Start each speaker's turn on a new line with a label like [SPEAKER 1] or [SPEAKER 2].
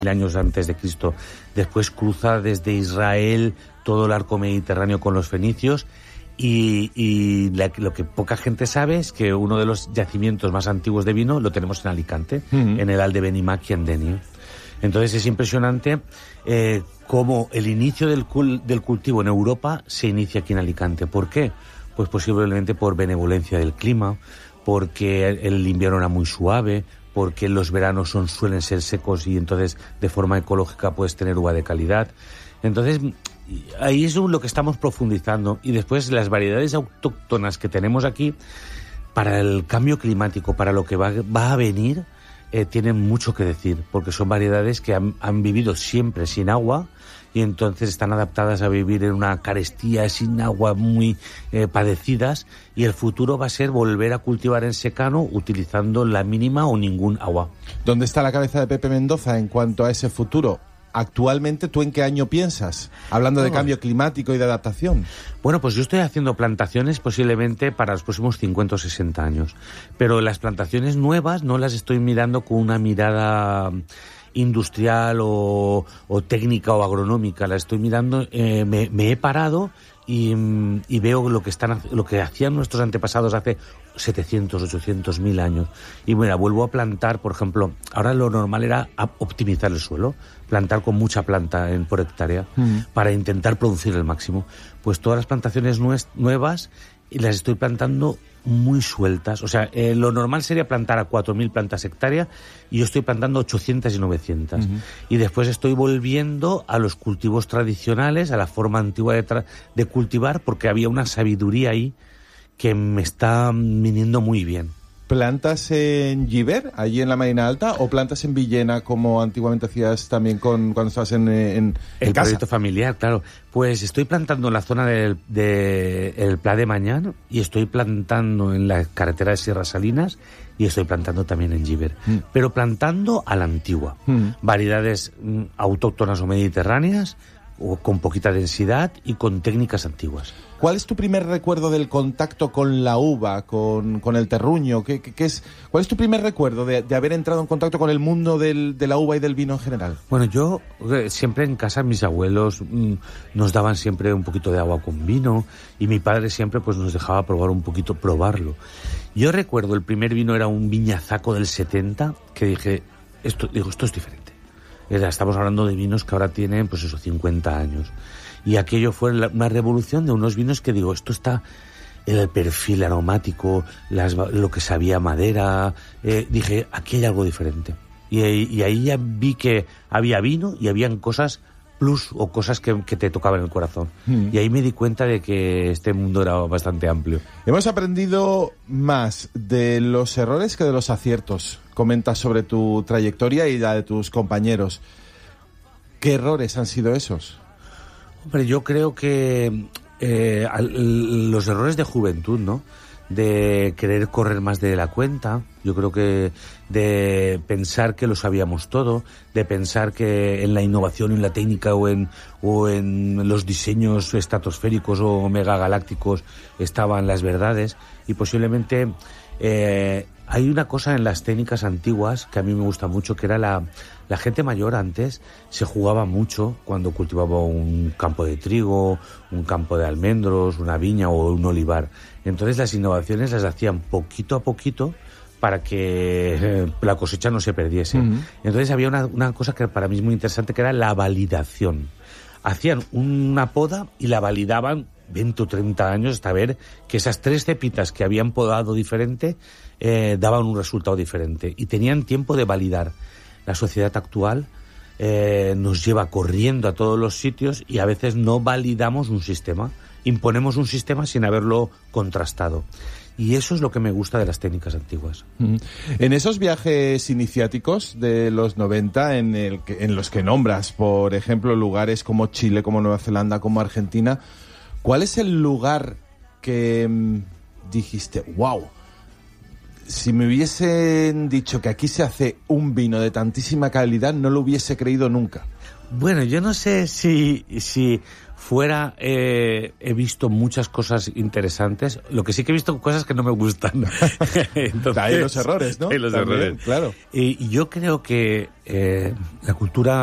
[SPEAKER 1] años antes de Cristo. Después cruza desde Israel todo el arco mediterráneo con los fenicios y lo que poca gente sabe es que uno de los yacimientos más antiguos de vino lo tenemos en Alicante, en el Alde Benimac y en Denia. Entonces es impresionante cómo el inicio del cultivo en Europa se inicia aquí en Alicante. ¿Por qué? Pues posiblemente por benevolencia del clima, porque el invierno era muy suave, porque los veranos suelen ser secos y entonces de forma ecológica puedes tener uva de calidad. Entonces ahí es lo que estamos profundizando. Y después las variedades autóctonas que tenemos aquí, para el cambio climático, para lo que va a venir, tienen mucho que decir, porque son variedades que han vivido siempre sin agua y entonces están adaptadas a vivir en una carestía sin agua muy padecidas, y el futuro va a ser volver a cultivar en secano utilizando la mínima o ningún agua.
[SPEAKER 2] ¿Dónde está la cabeza de Pepe Mendoza en cuanto a ese futuro? Actualmente, ¿tú en qué año piensas? Hablando de cambio climático y de adaptación.
[SPEAKER 1] Bueno, pues yo estoy haciendo plantaciones posiblemente para los próximos 50 o 60 años. Pero las plantaciones nuevas no las estoy mirando con una mirada industrial o técnica o agronómica. Las estoy mirando, me he parado y veo lo que hacían nuestros antepasados hace 700, 800, 1000 años. Y mira, vuelvo a plantar, por ejemplo, ahora lo normal era optimizar el suelo, plantar con mucha planta por hectárea para intentar producir el máximo. Pues todas las plantaciones nuevas las estoy plantando muy sueltas. O sea, lo normal sería plantar a 4000 plantas hectárea y yo estoy plantando 800 y 900. Y después estoy volviendo a los cultivos tradicionales, a la forma antigua de cultivar, porque había una sabiduría ahí que me está viniendo muy bien.
[SPEAKER 2] ¿Plantas en Giver, allí en la Marina Alta, o plantas en Villena, como antiguamente hacías también cuando estabas en
[SPEAKER 1] el
[SPEAKER 2] casa?
[SPEAKER 1] Proyecto familiar, claro. Pues estoy plantando en la zona del Pla de Mañán, y estoy plantando en la carretera de Sierra Salinas, y estoy plantando también en Giver. Pero plantando a la antigua. Variedades autóctonas o mediterráneas, o con poquita densidad y con técnicas antiguas.
[SPEAKER 2] ¿Cuál es tu primer recuerdo del contacto con la uva, con el terruño? ¿Cuál es tu primer recuerdo de haber entrado en contacto con el mundo de la uva y del vino en general?
[SPEAKER 1] Bueno, yo siempre en casa, mis abuelos nos daban siempre un poquito de agua con vino, y mi padre siempre pues nos dejaba probarlo. Yo recuerdo el primer vino era un viñazaco del 70, que dije, esto es diferente. Estamos hablando de vinos que ahora tienen, pues eso, 50 años. Y aquello fue una revolución de unos vinos que digo, esto está en el perfil aromático, lo que sabía madera. Dije, aquí hay algo diferente. Y ahí ya vi que había vino y habían cosas plus o cosas que te tocaban el corazón. Y ahí me di cuenta de que este mundo era bastante amplio.
[SPEAKER 2] Hemos aprendido más de los errores que de los aciertos. Comentas sobre tu trayectoria y la de tus compañeros. ¿Qué errores han sido esos?
[SPEAKER 1] Hombre, yo creo que los errores de juventud, ¿no? De querer correr más de la cuenta, yo creo que de pensar que lo sabíamos todo, de pensar que en la innovación, en la técnica o en los diseños estratosféricos o megagalácticos estaban las verdades, y posiblemente hay una cosa en las técnicas antiguas que a mí me gusta mucho, que era la gente mayor antes se jugaba mucho cuando cultivaba un campo de trigo, un campo de almendros, una viña o un olivar. Entonces las innovaciones las hacían poquito a poquito para que la cosecha no se perdiese. Entonces había una cosa que para mí es muy interesante, que era la validación. Hacían una poda y la validaban 20 o 30 años hasta ver que esas 3 cepitas que habían podado diferente daban un resultado diferente, y tenían tiempo de validar. La sociedad actual nos lleva corriendo a todos los sitios y a veces no validamos un sistema, imponemos un sistema sin haberlo contrastado. Y eso es lo que me gusta de las técnicas antiguas.
[SPEAKER 2] En esos viajes iniciáticos de los 90, en los que nombras, por ejemplo, lugares como Chile, como Nueva Zelanda, como Argentina, ¿cuál es el lugar que dijiste, wow, si me hubiesen dicho que aquí se hace un vino de tantísima calidad, no lo hubiese creído nunca?
[SPEAKER 1] Bueno, yo no sé si Fuera he visto muchas cosas interesantes. Lo que sí que he visto cosas que no me gustan.
[SPEAKER 2] Entonces, hay los errores, ¿no?
[SPEAKER 1] Hay los
[SPEAKER 2] También,
[SPEAKER 1] errores.
[SPEAKER 2] claro.
[SPEAKER 1] Y yo creo que la cultura